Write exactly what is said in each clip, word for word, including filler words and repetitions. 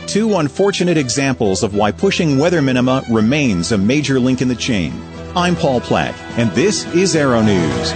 two unfortunate examples of why pushing weather minima remains a major link in the chain. I'm Paul Platt, and this is Aero News.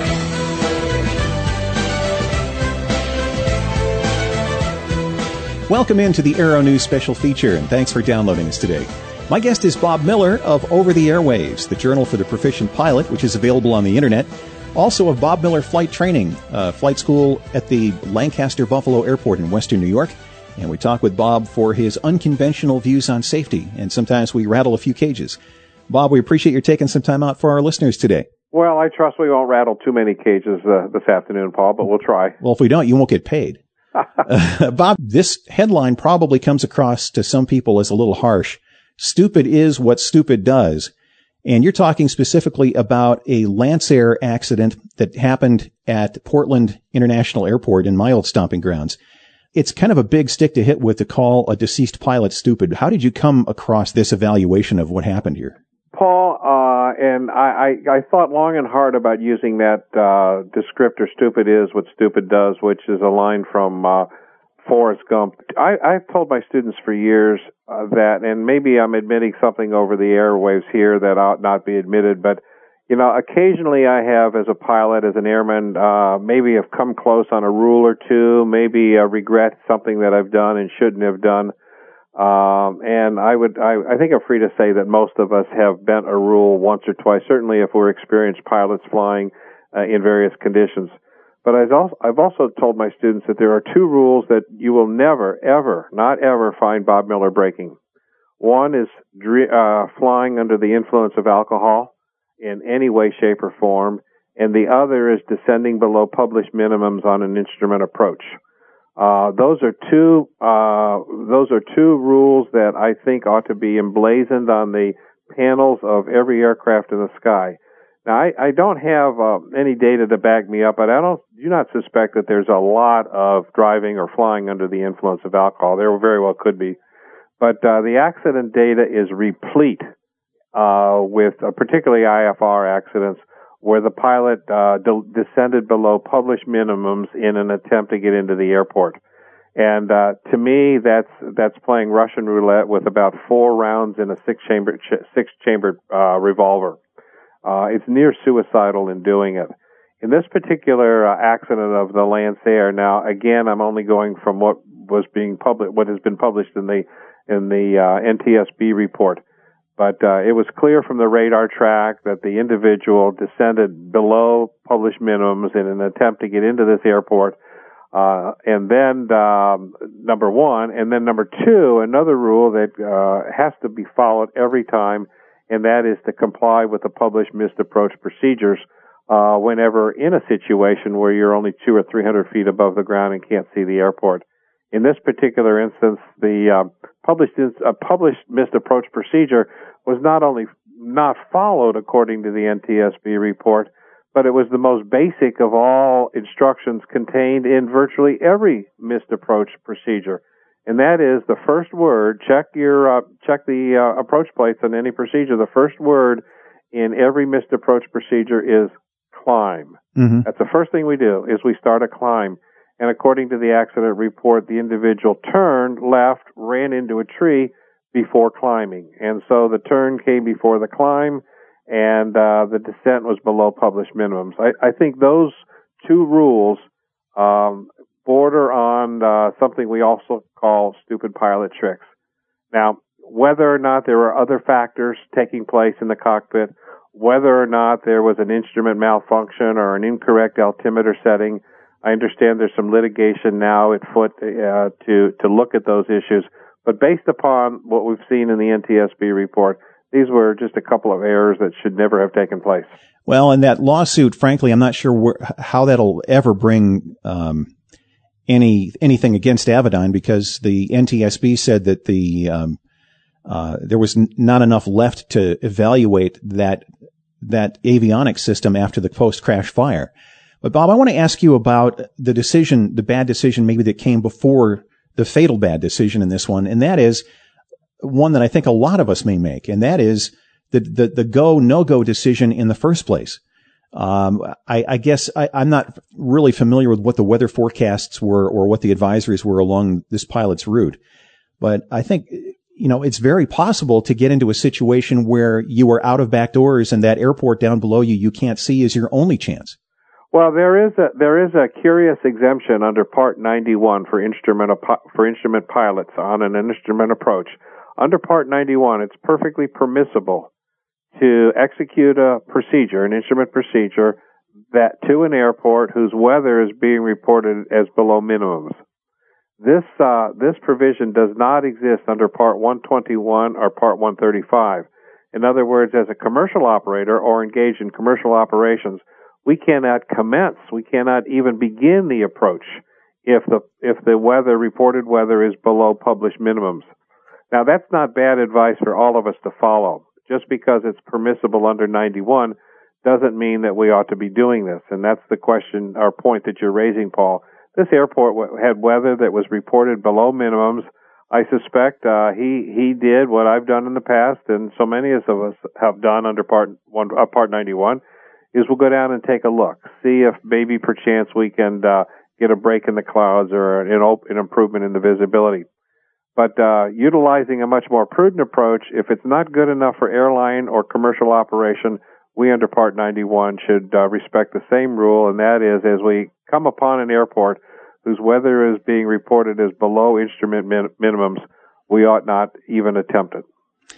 Welcome into the Aero News special feature, and thanks for downloading us today. My guest is Bob Miller of Over the Airwaves, the journal for the proficient pilot, which is available on the internet. Also of Bob Miller Flight Training, uh, flight school at the Lancaster Buffalo Airport in Western New York. And we talk with Bob for his unconventional views on safety, and sometimes we rattle a few cages. Bob, we appreciate your taking some time out for our listeners today. Well, I trust we won't rattle too many cages uh, this afternoon, Paul, but we'll try. Well, if we don't, you won't get paid. uh, Bob, this headline probably comes across to some people as a little harsh. Stupid is what stupid does. And you're talking specifically about a Lancair accident that happened at Portland International Airport in my old stomping grounds. It's kind of a big stick to hit with to call a deceased pilot stupid. How did you come across this evaluation of what happened here? Paul, uh, and I, I, I thought long and hard about using that uh, descriptor, stupid is what stupid does, which is a line from uh, Forrest Gump. I, I've told my students for years uh, that, and maybe I'm admitting something over the airwaves here that ought not be admitted, but, you know, occasionally I have, as a pilot, as an airman, uh, maybe have come close on a rule or two, maybe uh, regret something that I've done and shouldn't have done. Um, and I would, I, I think I'm free to say that most of us have bent a rule once or twice, certainly if we're experienced pilots flying uh, in various conditions. But I've also, I've also told my students that there are two rules that you will never, ever, not ever find Bob Miller breaking. One is uh, flying under the influence of alcohol in any way, shape, or form, and the other is descending below published minimums on an instrument approach. Uh, those are two, uh, those are two rules that I think ought to be emblazoned on the panels of every aircraft in the sky. Now, I, I don't have uh, any data to back me up, but I don't, do not suspect that there's a lot of driving or flying under the influence of alcohol. There very well could be. But uh, the accident data is replete uh, with uh, particularly I F R accidents where the pilot uh, de- descended below published minimums in an attempt to get into the airport. And uh, to me, that's that's playing Russian roulette with about four rounds in a six-chambered ch- six-chambered uh, revolver. Uh, it's near suicidal in doing it. In this particular uh, accident of the Lancair, now again, I'm only going from what was being published, what has been published in the in the uh, N T S B report. But uh, it was clear from the radar track that the individual descended below published minimums in an attempt to get into this airport. Uh, and then, um, number one, and then number two, another rule that uh, has to be followed every time, and that is to comply with the published missed approach procedures uh, whenever in a situation where you're only two or three hundred feet above the ground and can't see the airport. In this particular instance, the uh, published uh, published missed approach procedure was not only not followed according to the N T S B report, but it was the most basic of all instructions contained in virtually every missed approach procedure. And that is the first word, check your uh, check the uh, approach plates on any procedure. The first word in every missed approach procedure is climb. Mm-hmm. That's the first thing we do, is we start a climb. And according to the accident report, the individual turned left, ran into a tree before climbing. And so the turn came before the climb, and uh, the descent was below published minimums. I, I think those two rules um, border on uh, something we also call stupid pilot tricks. Now, whether or not there were other factors taking place in the cockpit, whether or not there was an instrument malfunction or an incorrect altimeter setting, I understand there's some litigation now at foot uh, to to look at those issues. But based upon what we've seen in the N T S B report, these were just a couple of errors that should never have taken place. Well, and that lawsuit, frankly, I'm not sure where, how that'll ever bring um, any anything against Avidyne, because the N T S B said that the um, uh, there was n- not enough left to evaluate that that avionics system after the post-crash fire. But Bob, I want to ask you about the decision, the bad decision maybe that came before the fatal bad decision in this one, and that is one that I think a lot of us may make, and that is the the, the go, no-go decision in the first place. Um, I, I guess I, I'm not really familiar with what the weather forecasts were or what the advisories were along this pilot's route. But I think, you know, it's very possible to get into a situation where you are out of back doors and that airport down below you you can't see is your only chance. Well, there is a there is a curious exemption under Part ninety-one for instrument for instrument pilots on an instrument approach. Under Part ninety-one, it's perfectly permissible to execute a procedure, an instrument procedure, that to an airport whose weather is being reported as below minimums. This uh, this provision does not exist under Part one twenty-one or Part one thirty-five. In other words, as a commercial operator or engaged in commercial operations, we cannot commence, we cannot even begin the approach if the if the weather, reported weather, is below published minimums. Now, that's not bad advice for all of us to follow. Just because it's permissible under ninety-one doesn't mean that we ought to be doing this. And that's the question, or point that you're raising, Paul. This airport had weather that was reported below minimums. I suspect uh, he he did what I've done in the past, and so many of us have done under Part one, uh, Part ninety-one, is we'll go down and take a look, see if maybe perchance we can uh, get a break in the clouds or an, op- an improvement in the visibility. But uh, utilizing a much more prudent approach, if it's not good enough for airline or commercial operation, we under Part ninety-one should uh, respect the same rule, and that is, as we come upon an airport whose weather is being reported as below instrument min- minimums, we ought not even attempt it.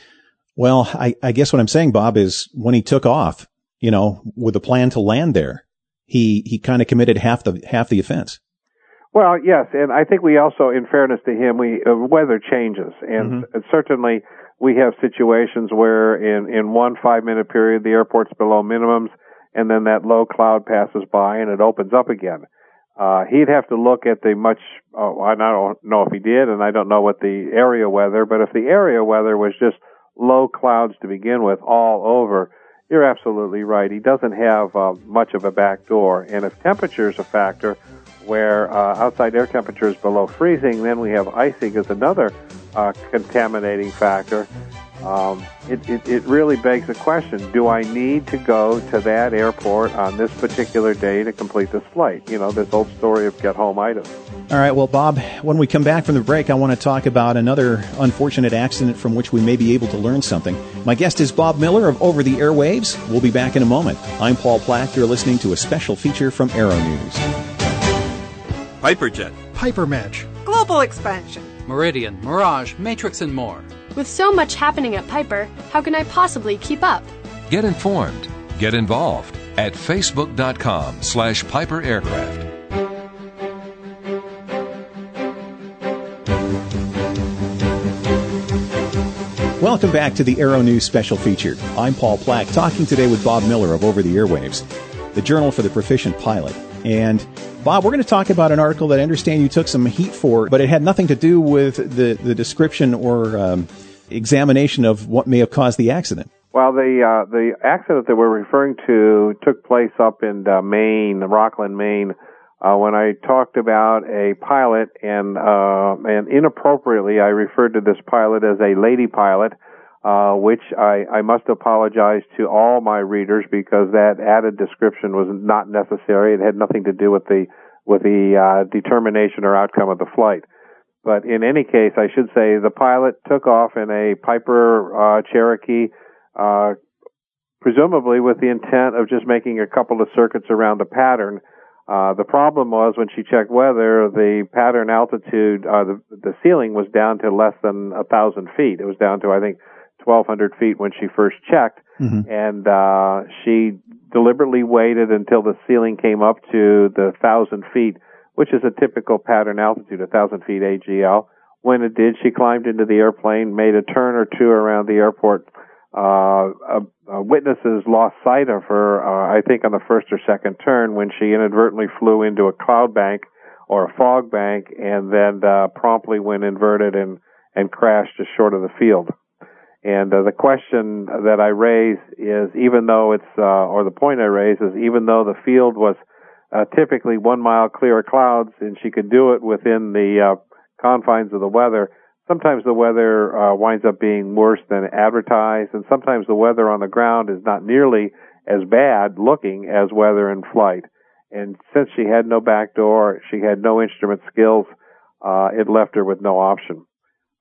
Well, I, I guess what I'm saying, Bob, is when he took off, you know, with a plan to land there, he, he kind of committed half the half the offense. Well, yes, and I think we also, in fairness to him, we uh, weather changes, and mm-hmm. certainly we have situations where in, in one five-minute period the airport's below minimums, and then that low cloud passes by and it opens up again. Uh, he'd have to look at the much, oh, I don't know if he did, and I don't know what the area weather, but if the area weather was just low clouds to begin with all over, you're absolutely right. He doesn't have uh, much of a back door, and if temperature is a factor, where uh, outside air temperature is below freezing, then we have icing as another uh, contaminating factor. Um, it, it, it really begs the question, do I need to go to that airport on this particular day to complete this flight? You know, this old story of get home items. All right, well, Bob, when we come back from the break, I want to talk about another unfortunate accident from which we may be able to learn something. My guest is Bob Miller of Over the Airwaves. We'll be back in a moment. I'm Paul Plack. You're listening to a special feature from Aero News. Piperjet, Piper Match, Global Expansion, Meridian, Mirage, Matrix, and more. With so much happening at Piper, how can I possibly keep up? Get informed. Get involved at facebook.com slash Piper Aircraft. Welcome back to the Aero News special feature. I'm Paul Plack, talking today with Bob Miller of Over the Airwaves, the Journal for the Proficient Pilot. And Bob, we're going to talk about an article that I understand you took some heat for, but it had nothing to do with the, the description or um, examination of what may have caused the accident. Well, the uh, the accident that we're referring to took place up in uh, Maine, Rockland, Maine, uh, when I talked about a pilot, and uh, and inappropriately I referred to this pilot as a lady pilot, uh, which I, I must apologize to all my readers because that added description was not necessary. It had nothing to do with the with the uh, determination or outcome of the flight. But in any case, I should say the pilot took off in a Piper uh, Cherokee, uh, presumably with the intent of just making a couple of circuits around the pattern. Uh, the problem was when she checked weather, the pattern altitude, uh, the, the ceiling was down to less than a thousand feet. It was down to, I think, twelve hundred feet when she first checked. Mm-hmm. And uh, she deliberately waited until the ceiling came up to the thousand feet, which is a typical pattern altitude, a thousand feet A G L. When it did, she climbed into the airplane, made a turn or two around the airport. Uh, uh, uh, witnesses lost sight of her, uh, I think, on the first or second turn when she inadvertently flew into a cloud bank or a fog bank and then uh, promptly went inverted and, and crashed just short of the field. And uh, the question that I raise is, even though it's, uh, or the point I raise is, even though the field was uh, typically one mile clear of clouds and she could do it within the uh, confines of the weather, sometimes the weather uh, winds up being worse than advertised, and sometimes the weather on the ground is not nearly as bad looking as weather in flight. And since she had no back door, she had no instrument skills, uh, it left her with no option.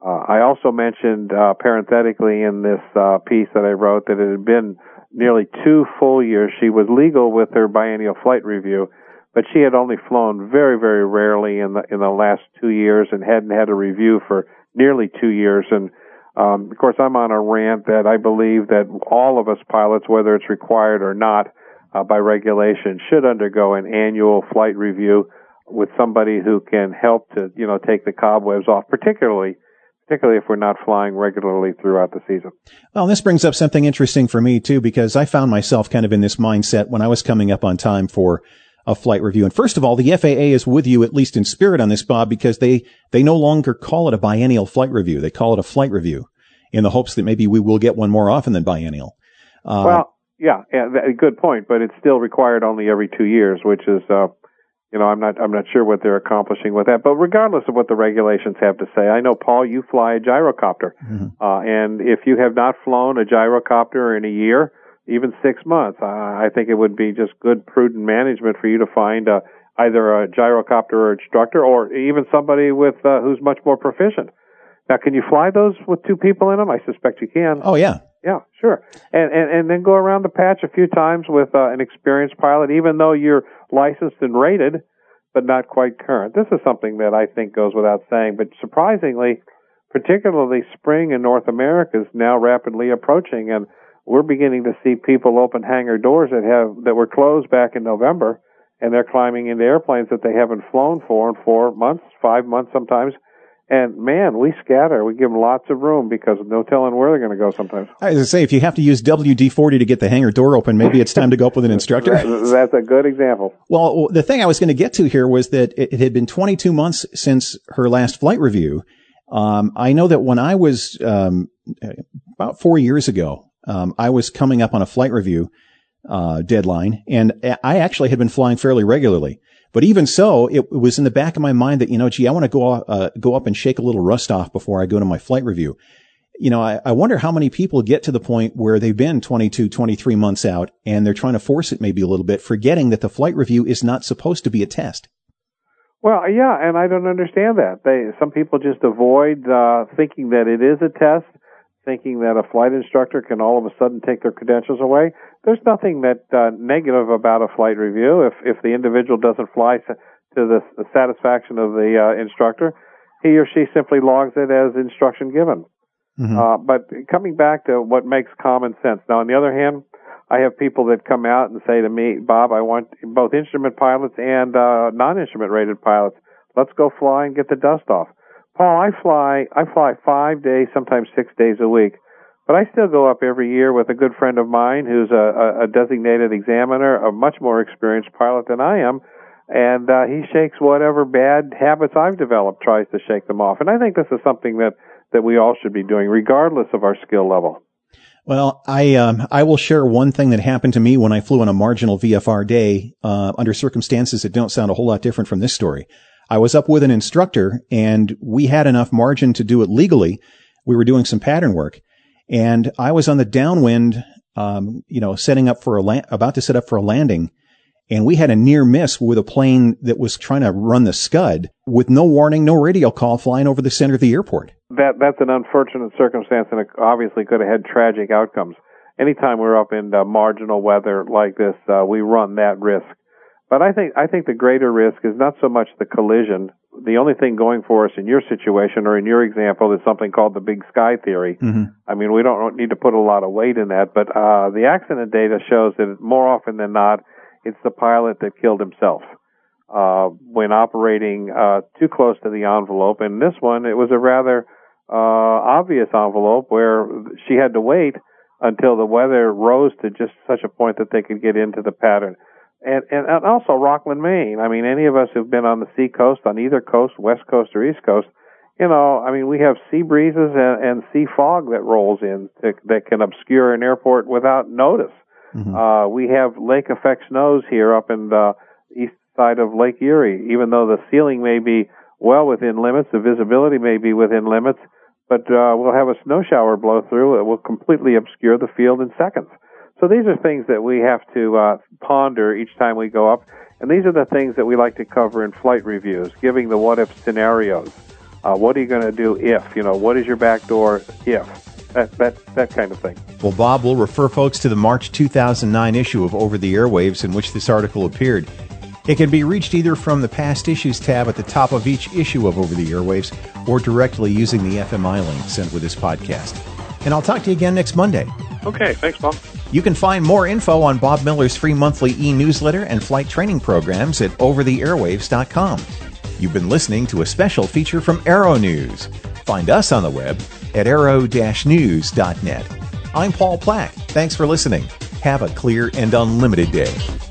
Uh, I also mentioned uh, parenthetically in this uh, piece that I wrote that it had been nearly two full years. She was legal with her biennial flight review, but she had only flown very, very rarely in the in the last two years and hadn't had a review for nearly two years. And um, of course, I'm on a rant that I believe that all of us pilots, whether it's required or not uh, by regulation, should undergo an annual flight review with somebody who can help to, you know, take the cobwebs off, particularly particularly if we're not flying regularly throughout the season. Well, this brings up something interesting for me, too, because I found myself kind of in this mindset when I was coming up on time for a flight review. And first of all, the F A A is with you, at least in spirit, on this, Bob, because they, they no longer call it a biennial flight review. They call it a flight review in the hopes that maybe we will get one more often than biennial. Uh, well, yeah, yeah, good point, but it's still required only every two years, which is, uh, You know, I'm not, I'm not sure what they're accomplishing with that. But regardless of what the regulations have to say, I know, Paul, you fly a gyrocopter. Mm-hmm. Uh, and if you have not flown a gyrocopter in a year, even six months, uh, I think it would be just good, prudent management for you to find uh, either a gyrocopter instructor or even somebody with uh, who's much more proficient. Now, can you fly those with two people in them? I suspect you can. Oh, yeah. Yeah, sure. And, and and then go around the patch a few times with uh, an experienced pilot, even though you're licensed and rated, but not quite current. This is something that I think goes without saying, but surprisingly, particularly spring in North America is now rapidly approaching, and we're beginning to see people open hangar doors that have that were closed back in November, and they're climbing into airplanes that they haven't flown for in four months, five months sometimes. And, man, we scatter. We give them lots of room because no telling where they're going to go sometimes. I was going to say, if you have to use W D forty to get the hangar door open, maybe it's time to go up with an instructor. That's a good example. Well, the thing I was going to get to here was that it had been twenty-two months since her last flight review. Um, I know that when I was um, about four years ago, um, I was coming up on a flight review uh, deadline, and I actually had been flying fairly regularly. But even so, it was in the back of my mind that, you know, gee, I want to go uh, go up and shake a little rust off before I go to my flight review. You know, I, I wonder how many people get to the point where they've been twenty-two, twenty-three months out, and they're trying to force it maybe a little bit, forgetting that the flight review is not supposed to be a test. Well, yeah, and I don't understand that. They some people just avoid uh, thinking that it is a test, thinking that a flight instructor can all of a sudden take their credentials away. There's nothing that uh, negative about a flight review. If if the individual doesn't fly to the, the satisfaction of the uh, instructor, he or she simply logs it as instruction given. Mm-hmm. Uh, but coming back to what makes common sense. Now, on the other hand, I have people that come out and say to me, Bob, I want both instrument pilots and uh, non-instrument rated pilots. Let's go fly and get the dust off. Paul, I fly, I fly five days, sometimes six days a week, but I still go up every year with a good friend of mine who's a, a designated examiner, a much more experienced pilot than I am, and uh, he shakes whatever bad habits I've developed, tries to shake them off. And I think this is something that, that we all should be doing, regardless of our skill level. Well, I um, I will share one thing that happened to me when I flew on a marginal V F R day uh, under circumstances that don't sound a whole lot different from this story. I was up with an instructor, and we had enough margin to do it legally. We were doing some pattern work, and I was on the downwind, um, you know, setting up for a la- about to set up for a landing, and we had a near miss with a plane that was trying to run the scud with no warning, no radio call, flying over the center of the airport. That that's an unfortunate circumstance, and it obviously could have had tragic outcomes. Anytime we're up in uh, marginal weather like this, uh, we run that risk. But I think I think the greater risk is not so much the collision. The only thing going for us in your situation or in your example is something called the big sky theory. Mm-hmm. I mean, we don't need to put a lot of weight in that, but uh, the accident data shows that more often than not, it's the pilot that killed himself uh, when operating uh, too close to the envelope. And this one, it was a rather uh, obvious envelope where she had to wait until the weather rose to just such a point that they could get into the pattern. And, and, and also Rockland, Maine. I mean, any of us who've been on the sea coast, on either coast, west coast or east coast, you know, I mean, we have sea breezes and, and sea fog that rolls in to, that can obscure an airport without notice. Mm-hmm. Uh, we have lake effect snows here up in the east side of Lake Erie, even though the ceiling may be well within limits, the visibility may be within limits, but uh, we'll have a snow shower blow through. It will completely obscure the field in seconds. So these are things that we have to uh, ponder each time we go up, and these are the things that we like to cover in flight reviews, giving the what-if scenarios. Uh, what are you going to do if? You know, what is your back door if? That, that, that kind of thing. Well, Bob, we'll refer folks to the March two thousand nine issue of Over the Airwaves in which this article appeared. It can be reached either from the Past Issues tab at the top of each issue of Over the Airwaves or directly using the F M I link sent with this podcast. And I'll talk to you again next Monday. Okay, thanks, Bob. You can find more info on Bob Miller's free monthly e-newsletter and flight training programs at over the airwaves dot com. You've been listening to a special feature from Aero News. Find us on the web at aero dash news dot net. I'm Paul Plack. Thanks for listening. Have a clear and unlimited day.